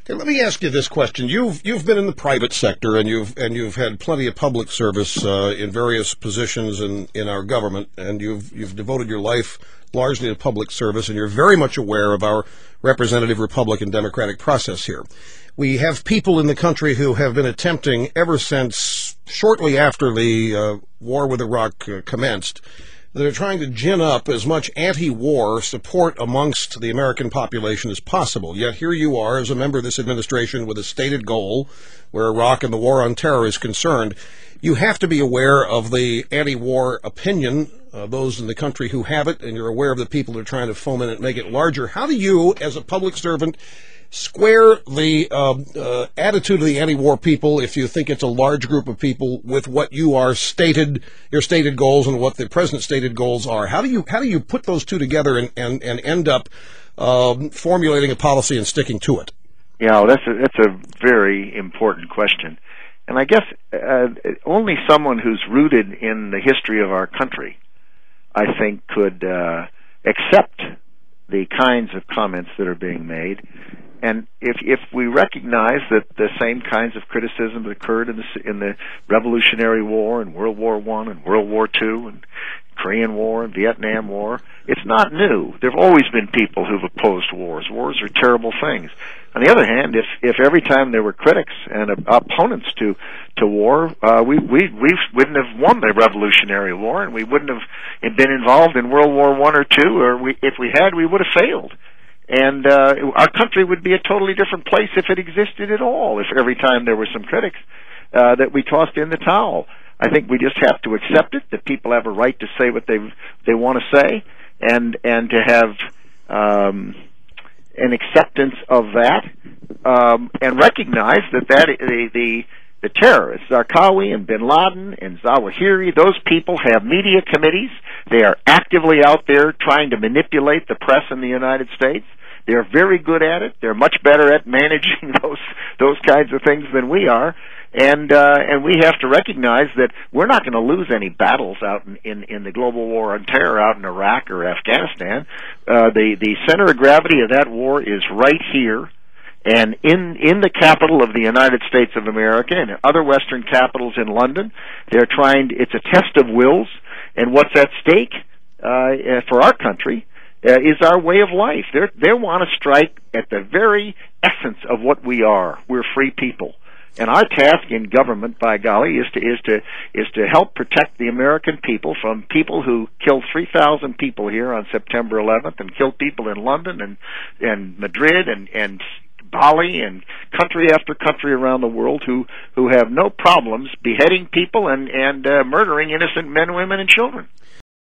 Okay, let me ask you this question. You've been in the private sector, and you've had plenty of public service in various positions in our government, and you've devoted your life largely to public service, and you're very much aware of our representative Republican Democratic process here. We have people in the country who have been attempting ever since shortly after the war with Iraq commenced. They're trying to gin up as much anti-war support amongst the American population as possible. Yet here you are as a member of this administration with a stated goal where Iraq and the war on terror is concerned. You have to be aware of the anti-war opinion of those in the country who have it, and you're aware of the people who are trying to foment it and make it larger. How do you, as a public servant, square the attitude of the anti-war people, if you think it's a large group of people, with what your stated goals and what the president's stated goals are? How do you put those two together and end up formulating a policy and sticking to it? Yeah, well, that's a very important question, and I guess only someone who's rooted in the history of our country, I think, could accept the kinds of comments that are being made. And if we recognize that the same kinds of criticism that occurred in the Revolutionary War and World War I and World War II and Korean War and Vietnam War, it's not new. There have always been people who've opposed wars. Wars are terrible things. On the other hand, if every time there were critics and opponents to war, we wouldn't have won the Revolutionary War, and we wouldn't have been involved in World War I or II, or if we had, we would have failed. And our country would be a totally different place if it existed at all, if every time there were some critics that we tossed in the towel. I think we just have to accept it, that people have a right to say what they want to say, and to have an acceptance of that, and recognize that the terrorists, Zarqawi and bin Laden and Zawahiri, those people have media committees. They are actively out there trying to manipulate the press in the United States. They're very good at it. They're much better at managing those kinds of things than we are. And we have to recognize that we're not going to lose any battles out in the global war on terror out in Iraq or Afghanistan. The center of gravity of that war is right here. And in the capital of the United States of America and other Western capitals in London, it's a test of wills, and what's at stake for our country is our way of life. They want to strike at the very essence of what we are. We're free people. And our task in government, by golly, is to help protect the American people from people who killed 3,000 people here on September 11th and killed people in London and Madrid and Bali and country after country around the world who have no problems beheading people and murdering innocent men, women, and children.